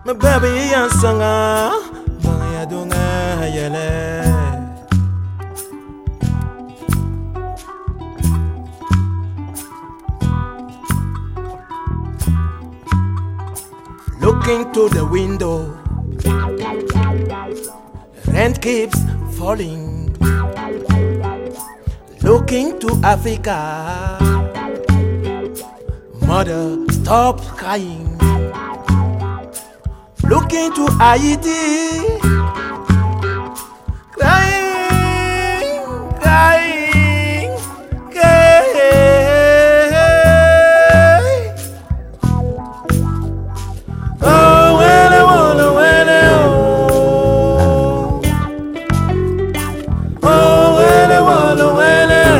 My baby and sanga Bangaya dunga yele Looking to the window, rent keeps falling. Looking to Africa, mother, stop crying. Looking to Haiti, crying, crying, crying. Oh, when I wanna, when I oh, when I wanna, when I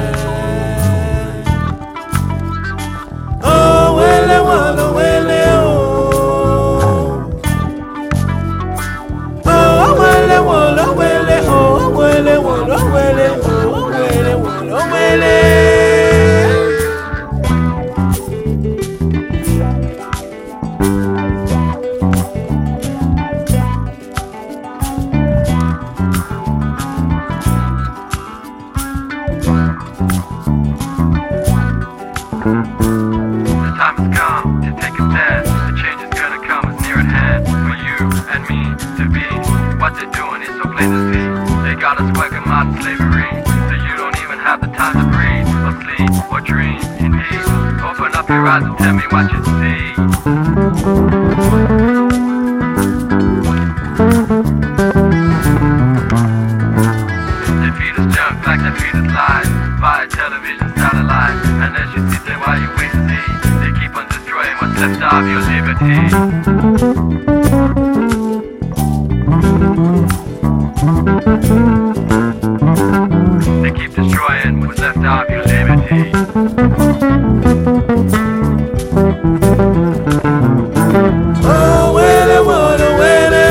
oh, when I wanna, when I oh, when I wanna, when I oh, when I wanna, when I oh, when I wanna, when I and tell me what you see. They feed us junk like they feed us lies via television, satellite. And as you sit there while you wait to see, they keep on destroying what's left of your liberty. They keep destroying what's left of your liberty. Oh, when I wanna, when I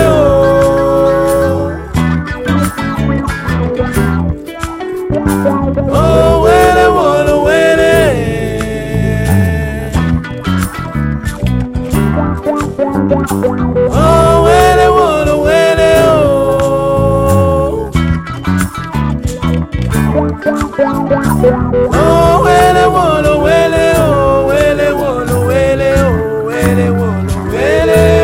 oh, when I wanna, when I oh, when I wanna, when I oh, when I wanna, when I when I wanna, when I when I wanna, when I